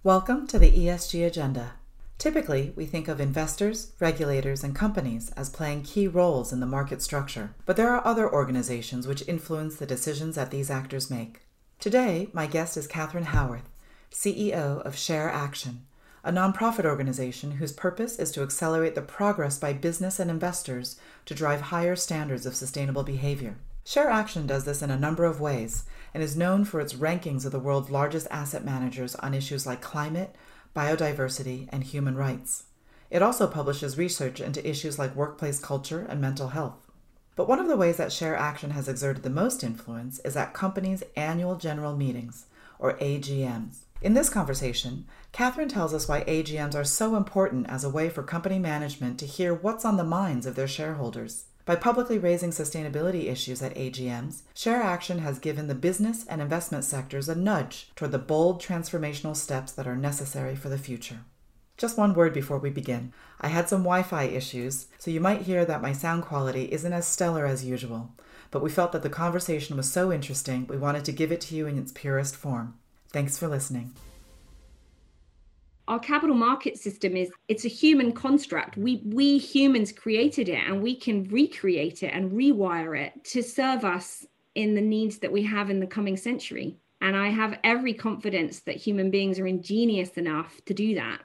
Welcome to the ESG Agenda. Typically, we think of investors, regulators, and companies as playing key roles in the market structure, but there are other organizations which influence the decisions that these actors make. Today, my guest is Catherine Howarth, CEO of Share Action, a nonprofit organization whose purpose is to accelerate the progress by business and investors to drive higher standards of sustainable behavior. Share Action does this in a number of ways and is known for its rankings of the world's largest asset managers on issues like climate, biodiversity, and human rights. It also publishes research into issues like workplace culture and mental health. But one of the ways that Share Action has exerted the most influence is at companies' annual general meetings, or AGMs. In this conversation, Catherine tells us why AGMs are so important as a way for company management to hear what's on the minds of their shareholders. By publicly raising sustainability issues at AGMs, Share Action has given the business and investment sectors a nudge toward the bold transformational steps that are necessary for the future. Just one word before we begin. I had some Wi-Fi issues, so you might hear that my sound quality isn't as stellar as usual, but we felt that the conversation was so interesting we wanted to give it to you in its purest form. Thanks for listening. Our capital market system it's a human construct. We humans created it, and we can recreate it and rewire it to serve us in the needs that we have in the coming century. And I have every confidence that human beings are ingenious enough to do that.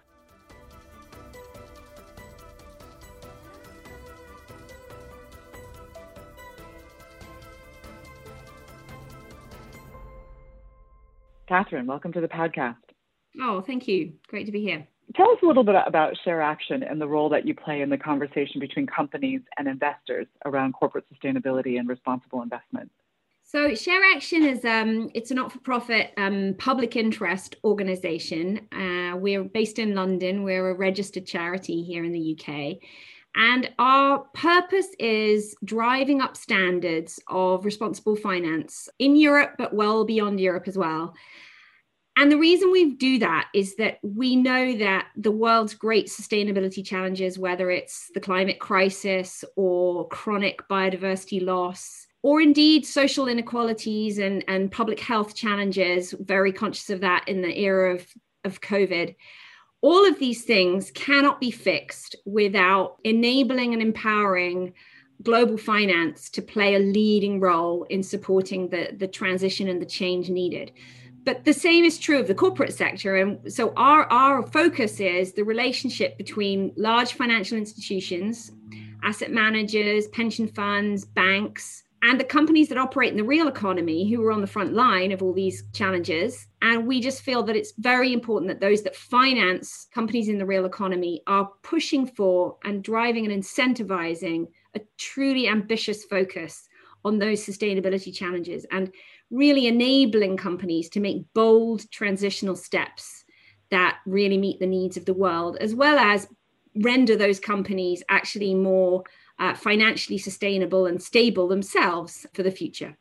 Catherine, welcome to the podcast. Oh, thank you. Great to be here. Tell us a little bit about Share Action and the role that you play in the conversation between companies and investors around corporate sustainability and responsible investment. So Share Action is it's a not-for-profit public interest organization. We're based in London. We're a registered charity here in the UK. And our purpose is driving up standards of responsible finance in Europe, but well beyond Europe as well. And the reason we do that is that we know that the world's great sustainability challenges, whether it's the climate crisis or chronic biodiversity loss, or indeed social inequalities and public health challenges, very conscious of that in the era of COVID, all of these things cannot be fixed without enabling and empowering global finance to play a leading role in supporting the transition and the change needed. But the same is true of the corporate sector. And so our focus is the relationship between large financial institutions, asset managers, pension funds, banks, and the companies that operate in the real economy who are on the front line of all these challenges. And we just feel that it's very important that those that finance companies in the real economy are pushing for and driving and incentivizing a truly ambitious focus on those sustainability challenges and really enabling companies to make bold transitional steps that really meet the needs of the world, as well as render those companies actually more financially sustainable and stable themselves for the future.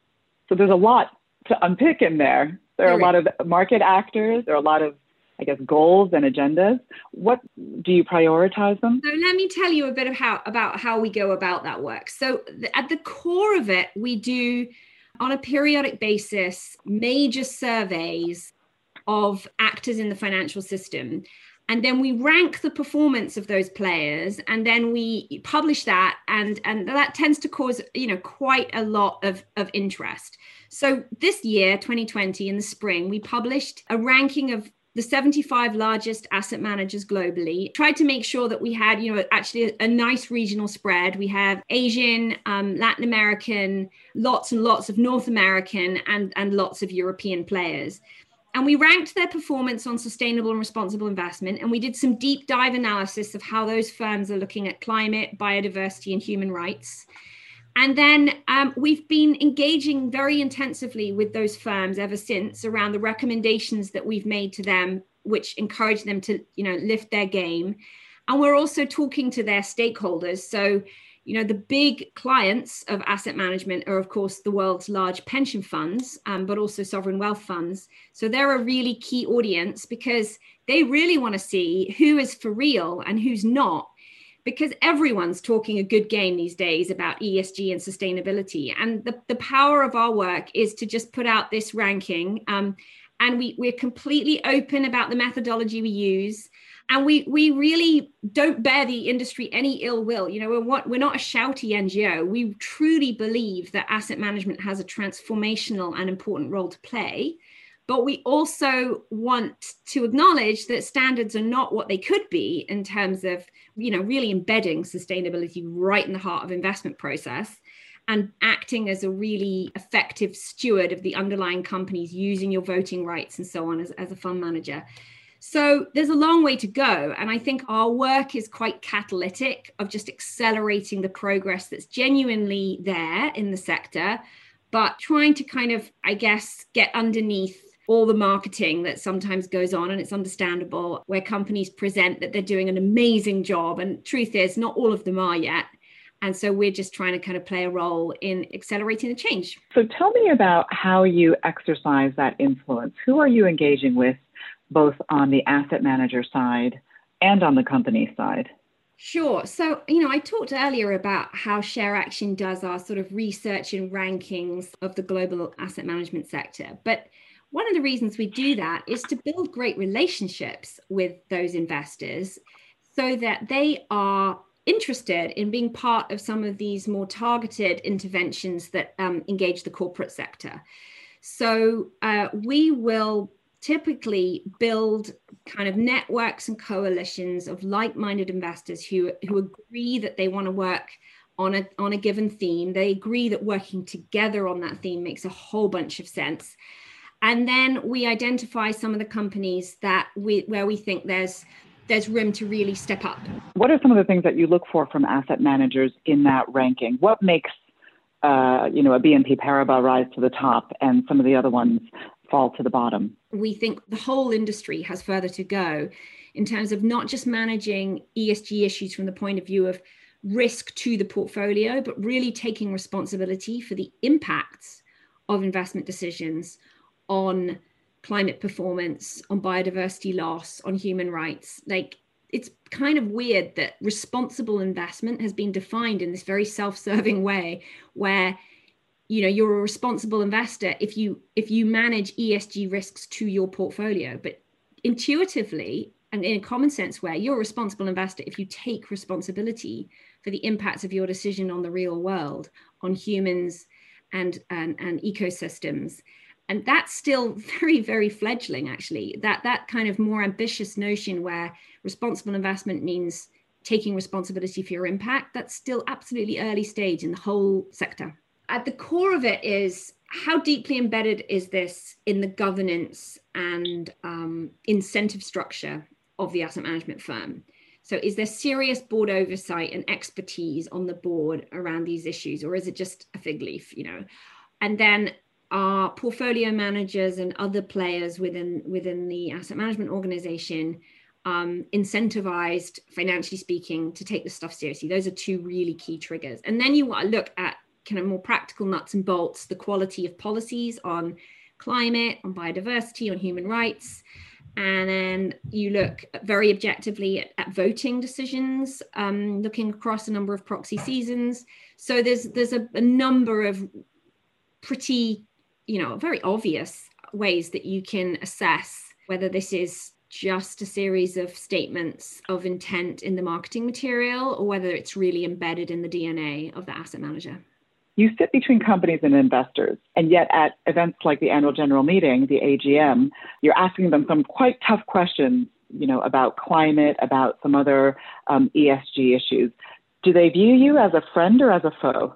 So there's a lot to unpick in there. There are a lot of market actors. There are a lot of, goals and agendas. What do you prioritize them? So let me tell you a bit about how we go about that work. So at the core of it, we do on a periodic basis major surveys of actors in the financial system. And then we rank the performance of those players, and then we publish that, and that tends to cause, quite a lot of interest. So this year, 2020, in the spring, we published a ranking of the 75 largest asset managers globally. Tried to make sure that we had, actually a nice regional spread. We have Asian, Latin American, lots and lots of North American, and lots of European players. And we ranked their performance on sustainable and responsible investment. And we did some deep dive analysis of how those firms are looking at climate, biodiversity, and human rights. And then we've been engaging very intensively with those firms ever since around the recommendations that we've made to them, which encourage them to, lift their game. And we're also talking to their stakeholders. So, the big clients of asset management are, of course, the world's large pension funds, but also sovereign wealth funds. So they're a really key audience because they really want to see who is for real and who's not, because everyone's talking a good game these days about ESG and sustainability. And the power of our work is to just put out this ranking and we're completely open about the methodology we use. And we really don't bear the industry any ill will. You know, we're not a shouty NGO. We truly believe that asset management has a transformational and important role to play. But we also want to acknowledge that standards are not what they could be in terms of, you know, really embedding sustainability right in the heart of investment process and acting as a really effective steward of the underlying companies, using your voting rights and so on as a fund manager. So there's a long way to go. And I think our work is quite catalytic of just accelerating the progress that's genuinely there in the sector, but trying to kind of, I guess, get underneath all the marketing that sometimes goes on. And it's understandable where companies present that they're doing an amazing job. And truth is, not all of them are yet. And so we're just trying to kind of play a role in accelerating the change. So tell me about how you exercise that influence. Who are you engaging with, both on the asset manager side and on the company side? Sure. So, you know, I talked earlier about how ShareAction does our sort of research and rankings of the global asset management sector. But one of the reasons we do that is to build great relationships with those investors so that they are interested in being part of some of these more targeted interventions that engage the corporate sector. So we will typically build kind of networks and coalitions of like-minded investors who agree that they want to work on a given theme. They agree that working together on that theme makes a whole bunch of sense. And then we identify some of the companies where we think there's room to really step up. What are some of the things that you look for from asset managers in that ranking? What makes a BNP Paribas rise to the top and some of the other ones fall to the bottom? We think the whole industry has further to go in terms of not just managing ESG issues from the point of view of risk to the portfolio, but really taking responsibility for the impacts of investment decisions on climate performance, on biodiversity loss, on human rights. Like, it's kind of weird that responsible investment has been defined in this very self-serving way where, you know, you're a responsible investor if you manage ESG risks to your portfolio. But intuitively and in a common sense way, you're a responsible investor if you take responsibility for the impacts of your decision on the real world, on humans and ecosystems. And that's still very, very fledgling, actually. That kind of more ambitious notion where responsible investment means taking responsibility for your impact, that's still absolutely early stage in the whole sector. At the core of it is how deeply embedded is this in the governance and incentive structure of the asset management firm? So is there serious board oversight and expertise on the board around these issues, or is it just a fig leaf, you know? And then are portfolio managers and other players within the asset management organization incentivized, financially speaking, to take this stuff seriously? Those are two really key triggers. And then you want to look at kind of more practical nuts and bolts, the quality of policies on climate, on biodiversity, on human rights. And then you look very objectively at voting decisions, looking across a number of proxy seasons. So there's a number of pretty, very obvious ways that you can assess whether this is just a series of statements of intent in the marketing material or whether it's really embedded in the DNA of the asset manager. You sit between companies and investors, and yet at events like the annual general meeting, the AGM, you're asking them some quite tough questions, about climate, about some other ESG issues. Do they view you as a friend or as a foe?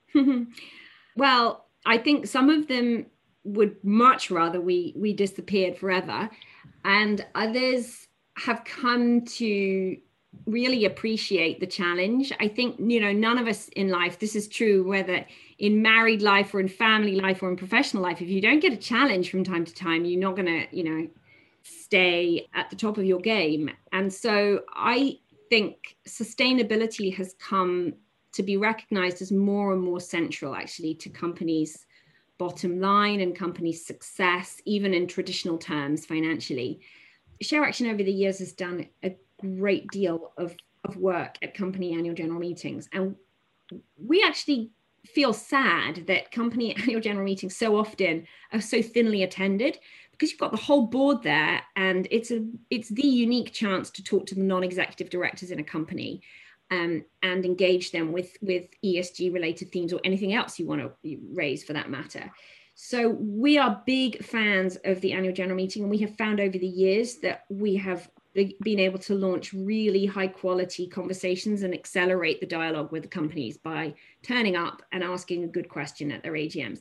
Well, I think some of them would much rather we disappeared forever, and others have come to really appreciate the challenge. I think, none of us in life, this is true, whether in married life or in family life or in professional life, if you don't get a challenge from time to time, you're not going to, stay at the top of your game. And so I think sustainability has come to be recognized as more and more central, actually, to companies' bottom line and companies' success, even in traditional terms financially. ShareAction over the years has done a great deal of work at company annual general meetings. And we actually feel sad that company annual general meetings so often are so thinly attended, because you've got the whole board there, and it's the unique chance to talk to the non-executive directors in a company, and engage them with ESG related themes or anything else you want to raise for that matter. So we are big fans of the annual general meeting, and we have found over the years that we have been able to launch really high quality conversations and accelerate the dialogue with the companies by turning up and asking a good question at their AGMs.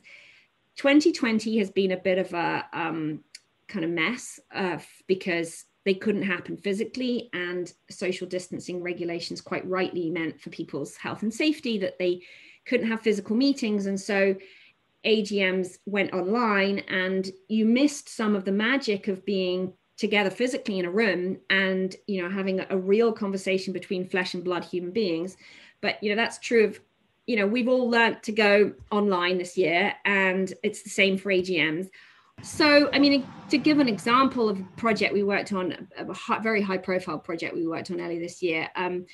2020 has been a bit of a kind of mess because they couldn't happen physically, and social distancing regulations quite rightly meant for people's health and safety that they couldn't have physical meetings. And so AGMs went online, and you missed some of the magic of being together physically in a room and, you know, having a real conversation between flesh and blood human beings. But, you know, that's true of, you know, we've all learned to go online this year, and it's the same for AGMs. So, I mean, to give an example of a project we worked on, a very high profile project we worked on earlier this year,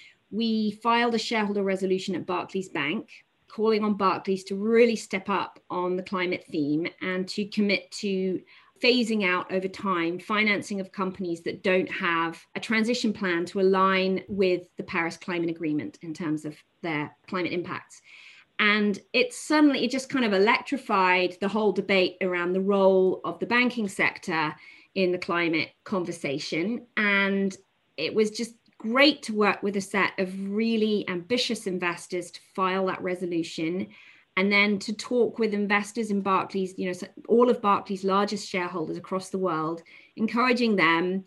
we filed a shareholder resolution at Barclays Bank, calling on Barclays to really step up on the climate theme and to commit to phasing out over time financing of companies that don't have a transition plan to align with the Paris Climate Agreement in terms of their climate impacts. And it just kind of electrified the whole debate around the role of the banking sector in the climate conversation. And it was just great to work with a set of really ambitious investors to file that resolution, and then to talk with investors in Barclays, you know, all of Barclays' largest shareholders across the world, encouraging them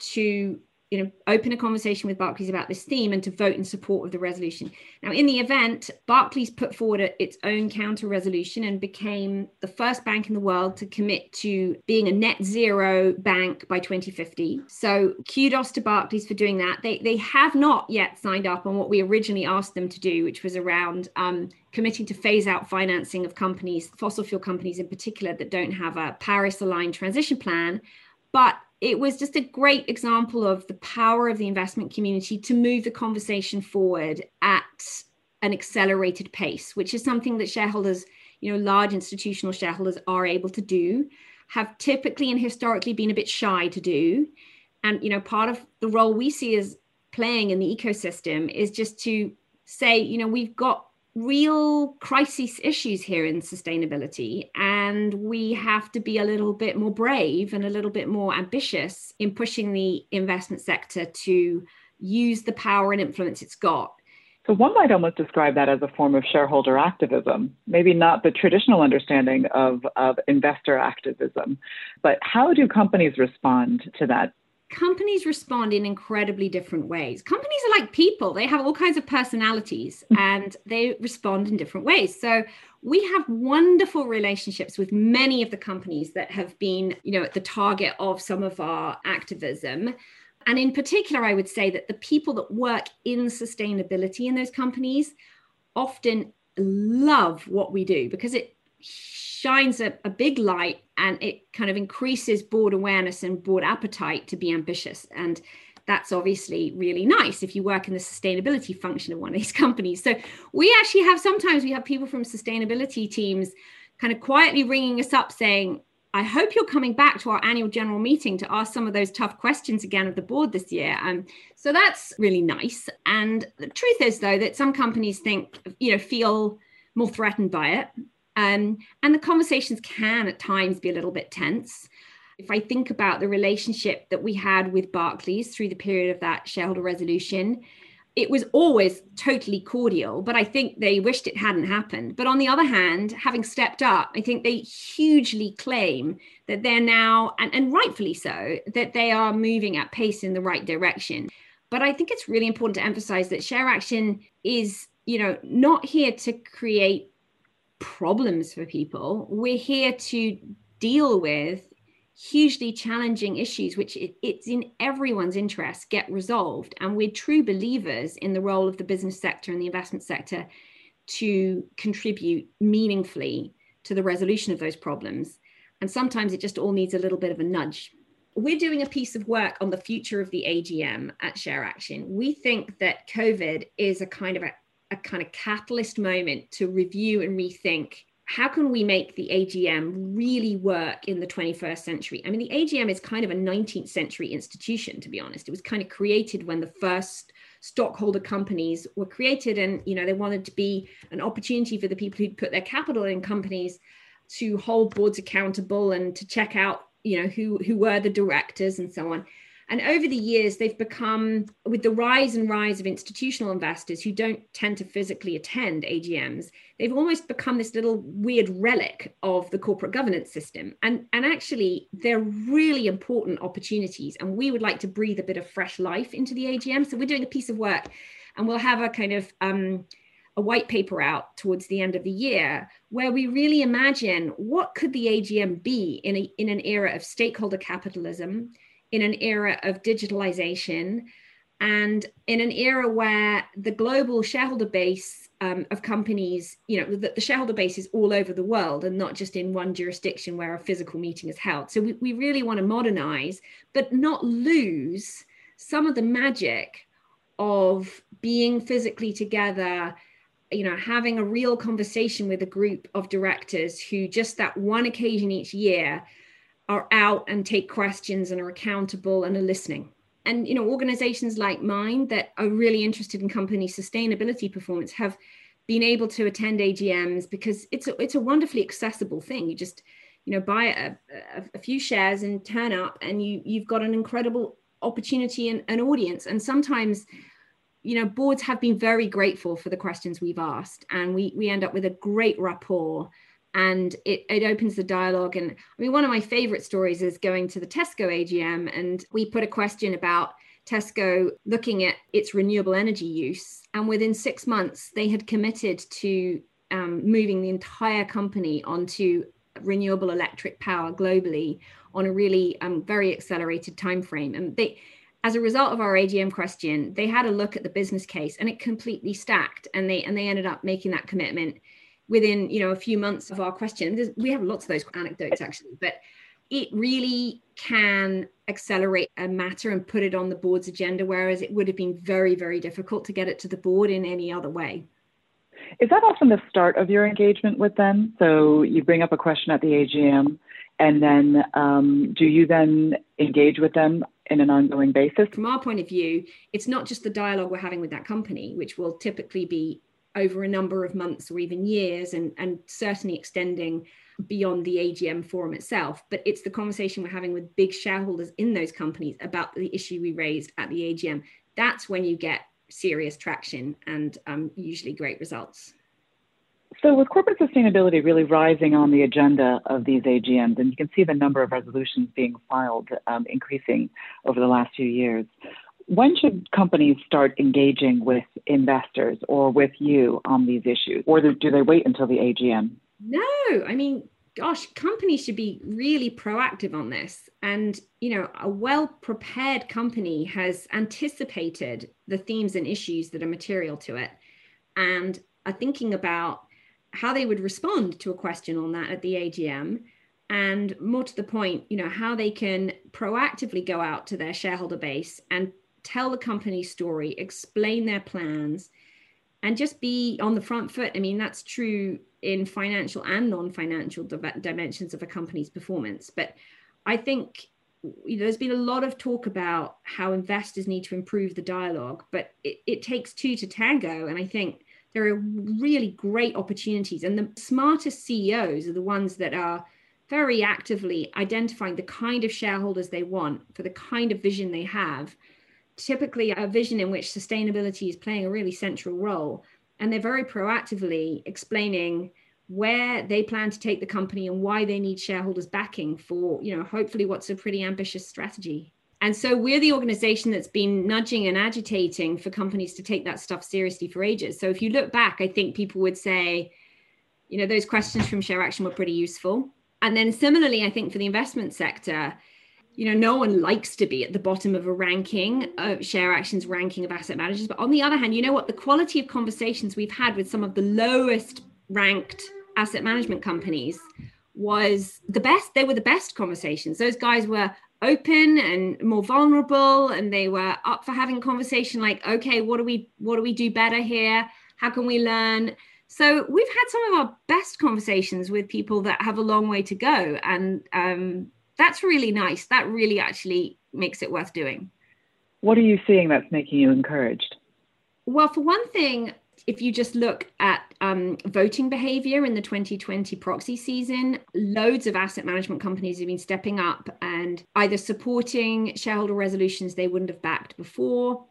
to, you know, open a conversation with Barclays about this theme and to vote in support of the resolution. Now, in the event, Barclays put forward its own counter resolution and became the first bank in the world to commit to being a net zero bank by 2050. So kudos to Barclays for doing that. They have not yet signed up on what we originally asked them to do, which was around committing to phase out financing of companies, fossil fuel companies in particular, that don't have a Paris-aligned transition plan. But it was just a great example of the power of the investment community to move the conversation forward at an accelerated pace, which is something that shareholders, you know, large institutional shareholders are able to do, have typically and historically been a bit shy to do. And, you know, part of the role we see as playing in the ecosystem is just to say, you know, we've got real crisis issues here in sustainability, and we have to be a little bit more brave and a little bit more ambitious in pushing the investment sector to use the power and influence it's got. So one might almost describe that as a form of shareholder activism, maybe not the traditional understanding of investor activism, but how do companies respond to that? Companies respond in incredibly different ways. Companies are like people. They have all kinds of personalities and they respond in different ways. So we have wonderful relationships with many of the companies that have been, you know, at the target of some of our activism. And in particular, I would say that the people that work in sustainability in those companies often love what we do because it shines a big light, and it kind of increases board awareness and board appetite to be ambitious. And that's obviously really nice if you work in the sustainability function of one of these companies. So we actually sometimes we have people from sustainability teams kind of quietly ringing us up saying, I hope you're coming back to our annual general meeting to ask some of those tough questions again of the board this year. So that's really nice. And the truth is, though, that some companies feel more threatened by it. And the conversations can at times be a little bit tense. If I think about the relationship that we had with Barclays through the period of that shareholder resolution, it was always totally cordial, but I think they wished it hadn't happened. But on the other hand, having stepped up, I think they hugely claim that they're now, and rightfully so, that they are moving at pace in the right direction. But I think it's really important to emphasize that ShareAction is, not here to create problems for people. We're here to deal with hugely challenging issues, which it's in everyone's interest get resolved. And we're true believers in the role of the business sector and the investment sector to contribute meaningfully to the resolution of those problems. And sometimes it just all needs a little bit of a nudge. We're doing a piece of work on the future of the AGM at ShareAction. We think that COVID is a kind of catalyst moment to review and rethink how can we make the AGM really work in the 21st century? I mean, the AGM is kind of a 19th century institution, to be honest. It was kind of created when the first stockholder companies were created, and they wanted to be an opportunity for the people who'd put their capital in companies to hold boards accountable and to check out who were the directors and so on. And over the years, they've become, with the rise of institutional investors who don't tend to physically attend AGMs, they've almost become this little weird relic of the corporate governance system. And actually, they're really important opportunities. And we would like to breathe a bit of fresh life into the AGM. So we're doing a piece of work, and we'll have a kind of a white paper out towards the end of the year, where we really imagine what could the AGM be in an era of stakeholder capitalism, in an era of digitalization, and in an era where the global shareholder base of companies, the shareholder base is all over the world and not just in one jurisdiction where a physical meeting is held. So we really want to modernize, but not lose some of the magic of being physically together, having a real conversation with a group of directors who just that one occasion each year are out and take questions and are accountable and are listening. And, organizations like mine that are really interested in company sustainability performance have been able to attend AGMs because it's a wonderfully accessible thing. You just, buy a few shares and turn up, and you've got an incredible opportunity and an audience. And sometimes, boards have been very grateful for the questions we've asked, and we end up with a great rapport. And it opens the dialogue. And I mean, one of my favorite stories is going to the Tesco AGM, and we put a question about Tesco looking at its renewable energy use. And within 6 months, they had committed to moving the entire company onto renewable electric power globally on a really very accelerated timeframe. And as a result of our AGM question, they had a look at the business case, and it completely stacked. And they ended up making that commitment within a few months of our question. We have lots of those anecdotes actually, but it really can accelerate a matter and put it on the board's agenda, whereas it would have been very, very difficult to get it to the board in any other way. Is that often the start of your engagement with them? So you bring up a question at the AGM, and then do you then engage with them in an ongoing basis? From our point of view, it's not just the dialogue we're having with that company, which will typically be over a number of months or even years, and certainly extending beyond the AGM forum itself. But it's the conversation we're having with big shareholders in those companies about the issue we raised at the AGM. That's when you get serious traction and usually great results. So with corporate sustainability really rising on the agenda of these AGMs, and you can see the number of resolutions being filed increasing over the last few years, when should companies start engaging with investors or with you on these issues? Or do they wait until the AGM? No, I mean, gosh, companies should be really proactive on this. And, a well-prepared company has anticipated the themes and issues that are material to it, and are thinking about how they would respond to a question on that at the AGM. And more to the point, how they can proactively go out to their shareholder base and tell the company story, explain their plans, and just be on the front foot. I mean, that's true in financial and non-financial dimensions of a company's performance. But I think there's been a lot of talk about how investors need to improve the dialogue, but it takes two to tango. And I think there are really great opportunities. And the smartest CEOs are the ones that are very actively identifying the kind of shareholders they want for the kind of vision they have, typically a vision in which sustainability is playing a really central role. And they're very proactively explaining where they plan to take the company and why they need shareholders backing for, hopefully what's a pretty ambitious strategy. And so we're the organization that's been nudging and agitating for companies to take that stuff seriously for ages. So if you look back, I think people would say, those questions from ShareAction were pretty useful. And then similarly, I think for the investment sector, no one likes to be at the bottom of a ranking, ShareAction's ranking of asset managers. But on the other hand, the quality of conversations we've had with some of the lowest ranked asset management companies was the best. They were the best conversations. Those guys were open and more vulnerable, and they were up for having a conversation like, okay, what do we do better here? How can we learn? So we've had some of our best conversations with people that have a long way to go. And that's really nice. That really actually makes it worth doing. What are you seeing that's making you encouraged? Well, for one thing, if you just look at voting behavior in the 2020 proxy season, loads of asset management companies have been stepping up and either supporting shareholder resolutions they wouldn't have backed before,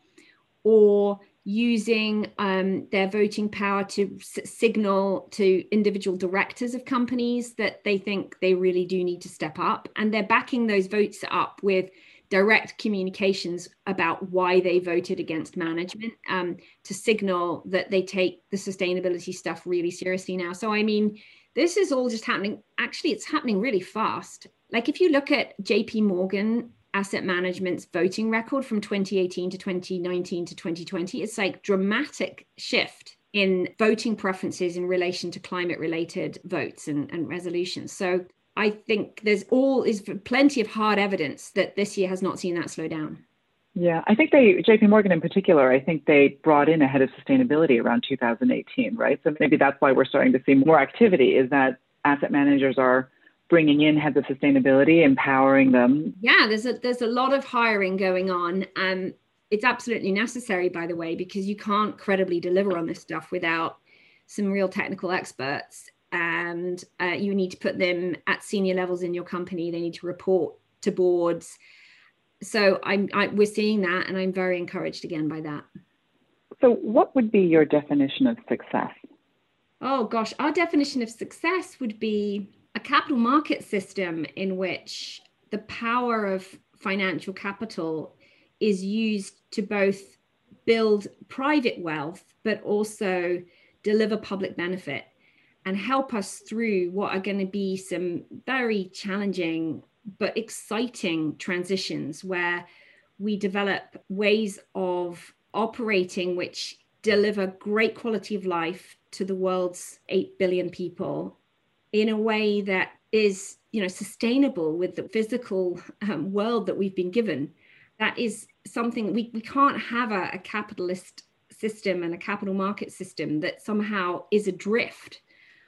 or using their voting power to signal to individual directors of companies that they think they really do need to step up. And they're backing those votes up with direct communications about why they voted against management, to signal that they take the sustainability stuff really seriously now. So, I mean, this is all just happening. Actually, it's happening really fast. Like if you look at JP Morgan Asset Management's voting record from 2018 to 2019 to 2020, it's like dramatic shift in voting preferences in relation to climate related votes and resolutions. So I think there's plenty of hard evidence that this year has not seen that slow down. Yeah, I think JP Morgan in particular, I think they brought in a head of sustainability around 2018, right? So maybe that's why we're starting to see more activity, is that asset managers are bringing in heads of sustainability, empowering them. Yeah, there's a lot of hiring going on. It's absolutely necessary, by the way, because you can't credibly deliver on this stuff without some real technical experts. And you need to put them at senior levels in your company. They need to report to boards. So we're seeing that, and I'm very encouraged again by that. So what would be your definition of success? Oh gosh, our definition of success would be a capital market system in which the power of financial capital is used to both build private wealth, but also deliver public benefit and help us through what are going to be some very challenging but exciting transitions, where we develop ways of operating which deliver great quality of life to the world's 8 billion people in a way that is, sustainable with the physical world that we've been given. That is something we can't have a capitalist system and a capital market system that somehow is adrift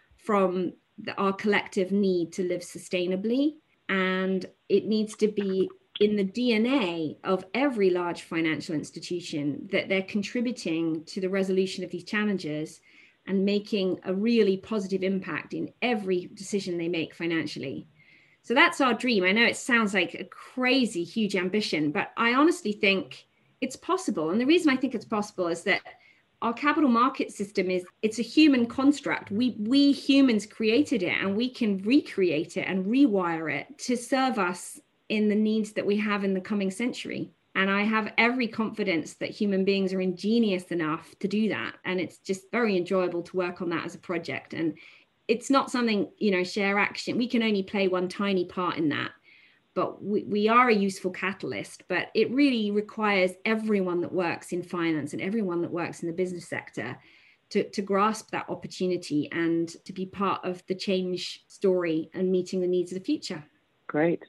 from our collective need to live sustainably. And it needs to be in the DNA of every large financial institution that they're contributing to the resolution of these challenges and making a really positive impact in every decision they make financially. So that's our dream. I know it sounds like a crazy, huge ambition, but I honestly think it's possible. And the reason I think it's possible is that our capital market system it's a human construct. We humans created it, and we can recreate it and rewire it to serve us in the needs that we have in the coming century. And I have every confidence that human beings are ingenious enough to do that. And it's just very enjoyable to work on that as a project. And it's not something, Share Action, we can only play one tiny part in that. But we are a useful catalyst, but it really requires everyone that works in finance and everyone that works in the business sector to grasp that opportunity and to be part of the change story and meeting the needs of the future. Great.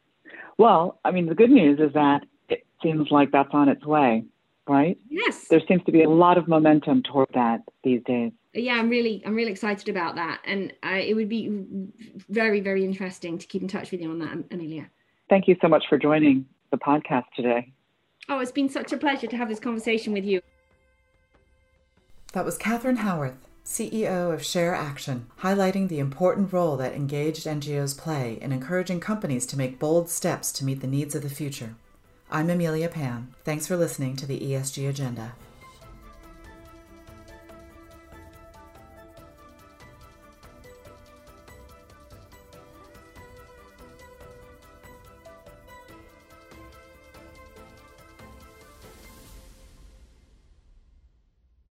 Well, I mean, the good news is that it seems like that's on its way, right? Yes. There seems to be a lot of momentum toward that these days. Yeah, I'm really excited about that. And it would be very, very interesting to keep in touch with you on that, Amelia. Thank you so much for joining the podcast today. Oh, it's been such a pleasure to have this conversation with you. That was Catherine Howarth, CEO of Share Action, highlighting the important role that engaged NGOs play in encouraging companies to make bold steps to meet the needs of the future. I'm Amelia Pan. Thanks for listening to the ESG Agenda.